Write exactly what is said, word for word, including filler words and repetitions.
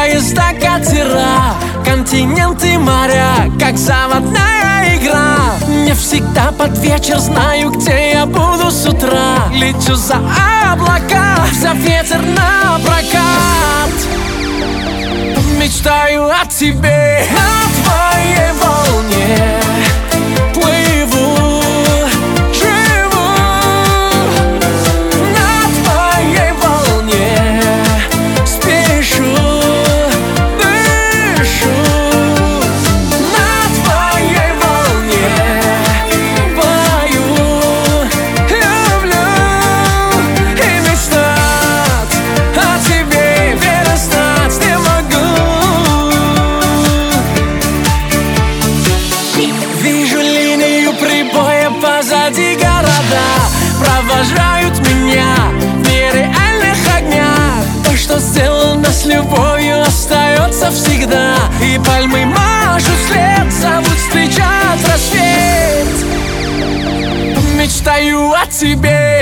Поезда, катера, континенты, моря, как заводная игра. Не всегда под вечер знаю, где я буду с утра. Лечу за облака, взяв ветер на прокат. Мечтаю о тебе, на твоей волне плыву, живу. На твоей волне спешу, дышу. На твоей волне пою, люблю. И мечтать о тебе перестать не могу. Вижу линию прибоя позади, города провожают меня в нереальных огнях. То, что сделано с любовью, остается всегда. И пальмы машут вслед, зовут встречать рассвет. Мечтаю о тебе.